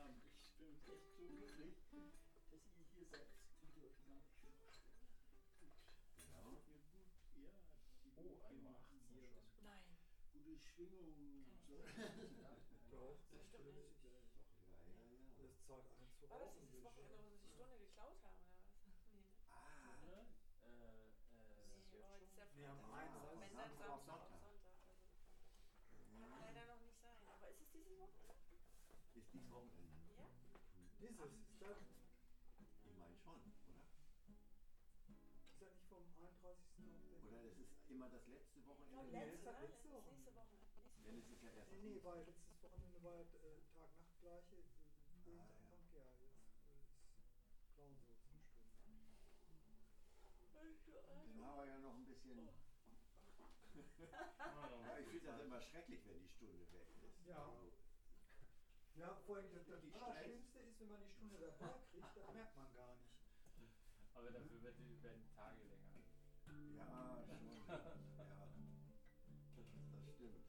Abend. Ich bin echt so glücklich, dass ihr hier seid. Könnt ihr euch gar nicht vorstellen. Genau. Ja, gut, ja. Die hier. Nein. Gute Schwingungen und so. Doch, Das stimmt nicht. Ja. Das zahlt ein zu War das dieses Wochenende, wo sie die Stunde geklaut haben, oder was? Nee, ne? Ah, Nee, heute ist ja Nee, am Freitag. Einser. Wenn dann Samstag auf Samstag auf Sonntag. Sonntag. Also, kann leider noch nicht sein. Aber ist es dieses Wochenende? ist dies Wochenende. Ja? Ist das? Ich meine schon, oder? Ist das nicht vom 31. auf den... Oder das ist immer das letzte Wochenende. Ich Nee, glaube, ist das letzte, ne? letzte Das ist Woche? nächste Woche. Denn es ist ja erst. Nee, weil letztes Wochenende war Tag-Nacht-Gleiche. Frühlingsanfang, ja. Jetzt ist Clown so zum Stimmen. Dann haben wir ja noch ein bisschen. Ja, ich finde das immer schrecklich, wenn die Stunde weg ist. Ja. Also, Ja, vor allem das Die Allerschlimmste ist, wenn man die Stunde dabei kriegt, das merkt man gar nicht. Aber dafür werden die Tage länger. ja, schon. Ja. Das stimmt.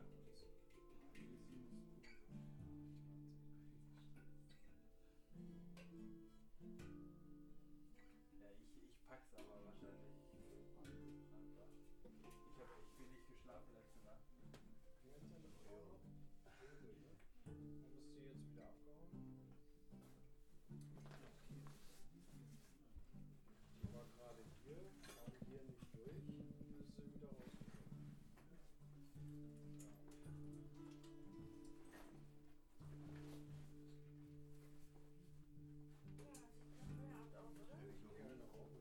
Ja, ich pack's aber wahrscheinlich einfach. Ich habe echt wenig geschlafen letzte Nacht. Dann bist du jetzt wieder abgehauen. Die war gerade hier, kam hier nicht durch, dann ist sie wieder rausgekommen. Ja, Feierabend auch, oder? Gerne auch.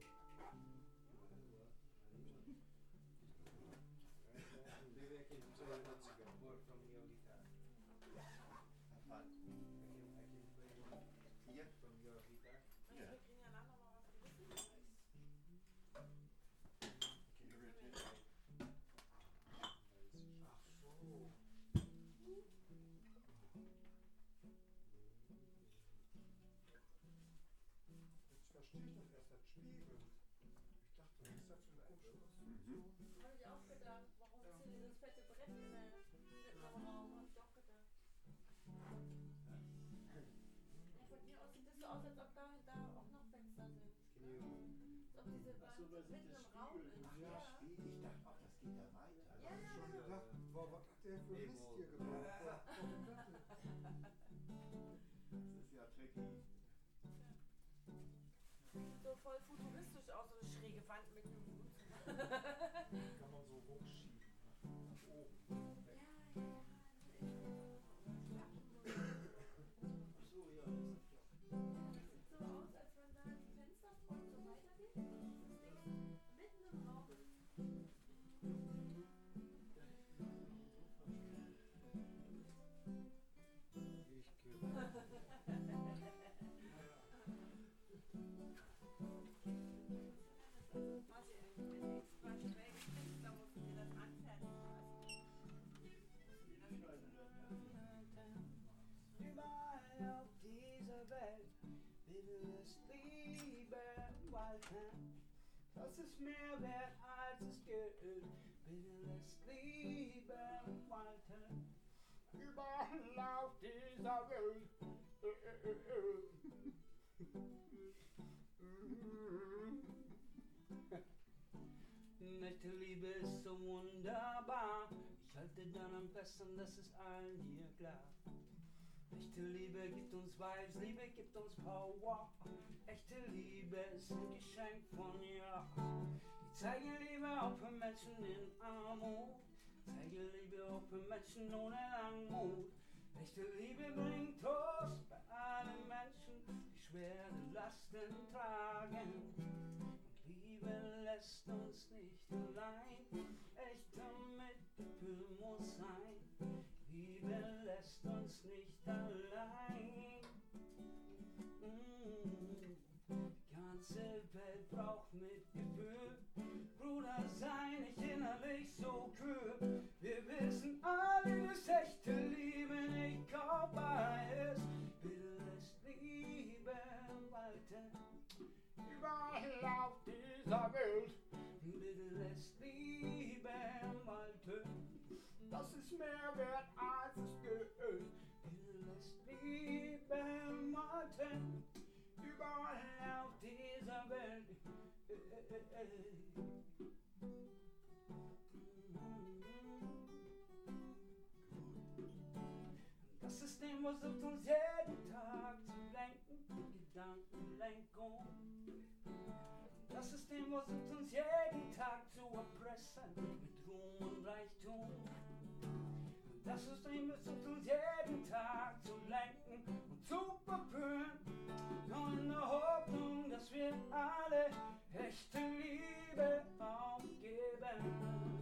Vive aquí en Mexico, work from your guitar. Was? I can play Hier? from your guitar. Also, wir kriegen ja nachher noch mal was gewissen. Ach so. Jetzt verstehe ich das erst, das Spiegel. Ich dachte, was ist das für eine komische Konstruktion? Habe ich auch gedacht, warum ist hier dieses fette Brett in der Raum? Habe ich auch gedacht. Ja, von mir aus sieht es so aus, als ob da auch noch Fenster sind. Can you Als ob diese Ach so, Wand was mitten ist im das Raum Spiegel? ist. Ach ja, Spiel. Ich dachte auch, das geht da weiter. Ja, Ich hab schon ja. gedacht, boah, was hat der für Mist hier gebaut? Das ist ja tricky. So voll futuristisch aus, so eine schräge Wand mit einem Hut. kann man so hochschieben? Nach oben. Ja, ja, ja. Ach so, ja, das ist ja. Das sieht so aus, als wenn da die Fensterfront so weitergeht. Das Ding mitten im Raum ist. Ich kümmere. Quasi ein extra schräges Fenster, wo du dir das anfertigen lassen. Überall auf dieser Welt will es Liebe walten. Das ist mehr wert als es Geld. Will es Liebe walten. Überall auf dieser Welt. Echte Liebe ist so wunderbar. Ich halte dann am besten, das ist allen hier klar. Echte Liebe gibt uns Vibes, Liebe gibt uns Power. Echte Liebe ist ein Geschenk von ihr. Ich zeige Liebe auch für Menschen in Armut. Ich zeige Liebe auch für Menschen ohne Langmut. Echte Liebe bringt Trost bei allen Menschen, die schwere Lasten tragen. Und Liebe lässt uns nicht allein. Echter Mitgefühl muss sein. Liebe lässt uns nicht allein. Die ganze Welt braucht Mitgefühl. Bruder, sei nicht innerlich so kühl. Wir wissen alle, dass echte Liebe nicht kaufbar ist. Bitte lässt Liebe walten. Überall auf dieser Welt. Bitte lässt Liebe walten. Das ist mehr wert als es Geld. Bitte lässt Liebe überall auf dieser Welt. Das System versucht uns jeden Tag zu lenken, Gedankenlenkung. Das System versucht uns jeden Tag zu erpressen, mit Ruhm und Reichtum. Das System versucht uns jeden Tag zu lenken und zu verführen. Nur in der Hoffnung, dass wir alle echte Liebe aufgeben.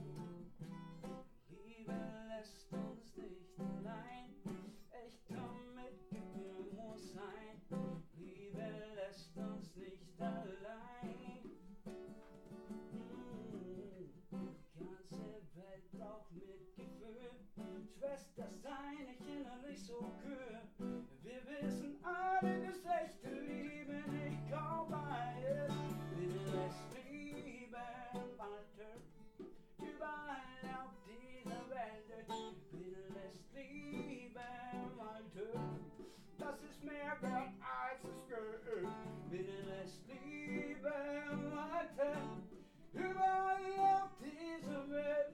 Liebe lässt uns nicht allein, echter Mitgefühl muss sein. Liebe lässt uns nicht allein. Die ganze Welt braucht Mitgefühl. Schwester, sei nicht innerlich so kühl. Wir wissen alle, dass echte Liebe nicht kaufbar ist. Bitte lässt Liebe walten überall auf dieser Welt. Bitte lässt Liebe walten. Das ist mehr wert als es Geld. Bitte lässt Liebe walten überall auf dieser Welt.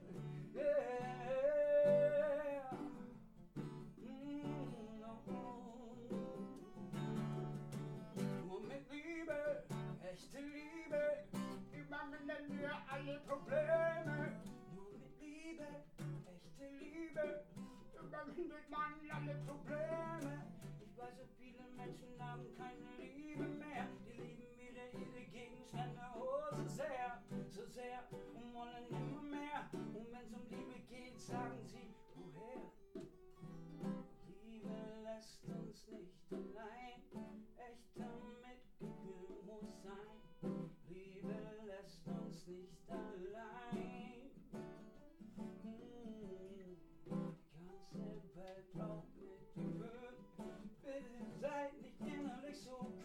Nur mit Liebe, echte Liebe, überwinden wir alle Probleme. Nur mit Liebe, echte Liebe, überwindet man alle Probleme. Ich weiß, so viele Menschen haben keine Liebe mehr. Die lieben wieder ihre Gegenstände, oh so sehr, und wollen immer mehr. Und wenn's um Liebe geht, sagen sie, woher? Liebe lässt uns nicht allein, echter Mitgefühl muss sein. Liebe lässt uns nicht allein. Die ganze Welt braucht Mitgefühl. Bitte seid nicht innerlich so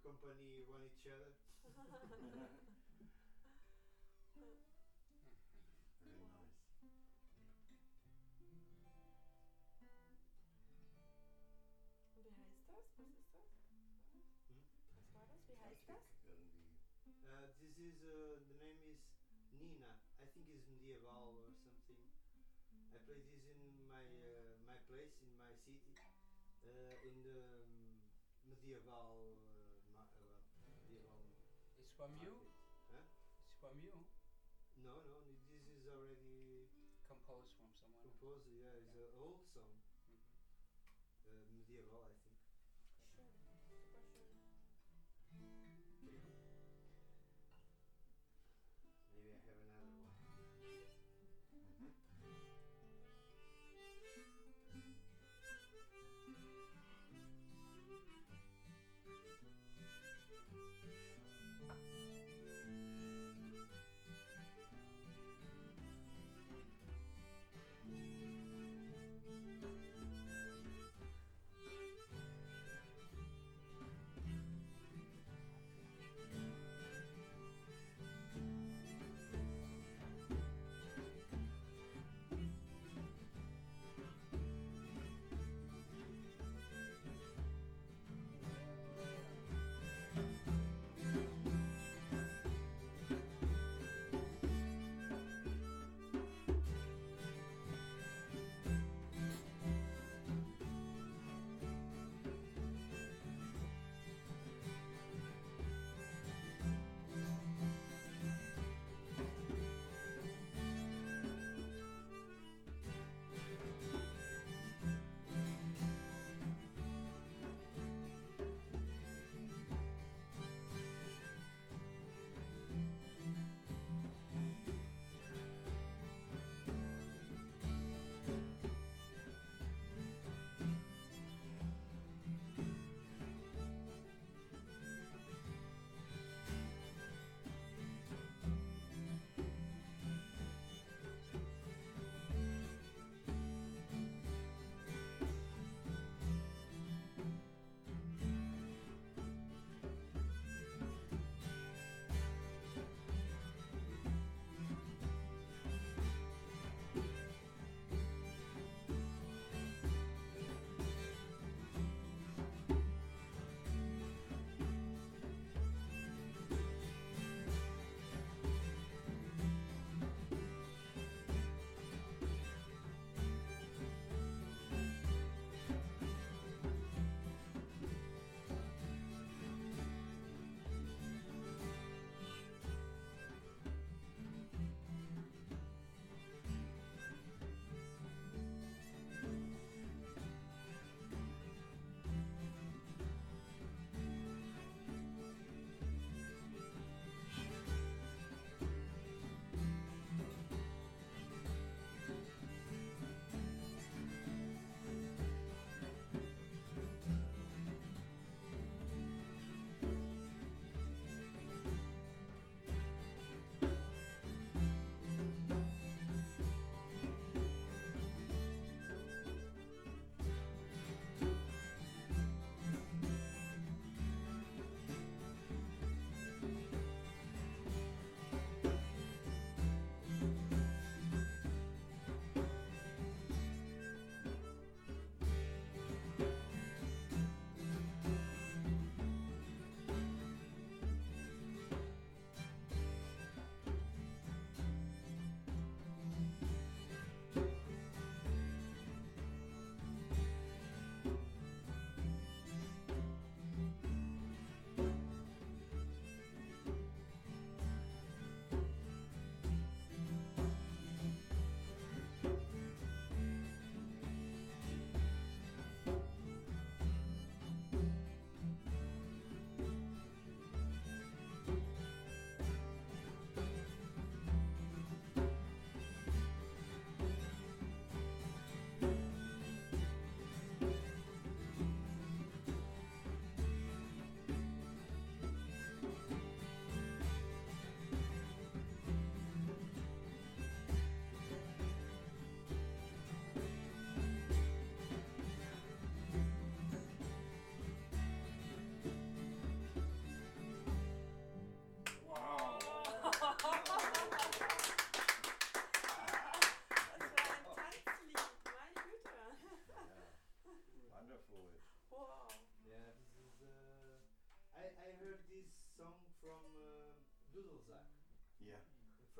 company one each other. Very nice. Und wie heißt das? Was ist das? Was war das? Wie heißt das? Irgendwie. This is the name is Nina. I think it's medieval or something. I play this in my place in my city, in the medieval medieval It's from you? market. Huh? It's from you? No, this is already Composed from someone else. composed. Yeah, it's an old song, Mhm. medieval, I think. Schön. Super schön. Maybe I have another one. Mhm.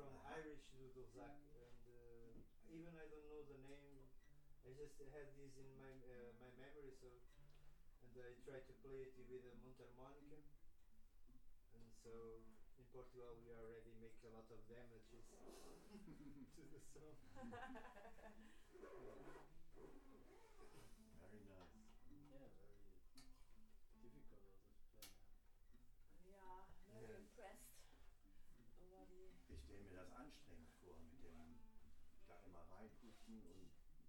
from Irish Dudelsack, and even I don't know the name. I just had this in my memory, so and I tried to play it with a mundharmonica, and so in Portugal we already make a lot of damages to the song. Very nice. Yeah, very difficult also to play now. Ja, very Ja. impressed. Aber die. Ich stelle mir das anstrengend vor, mit dem da immer reinputzen und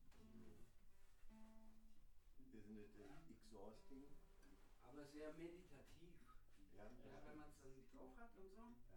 isn't it exhausting? Aber sehr meditativ. Ja, Ja, wenn man es dann drauf hat und so.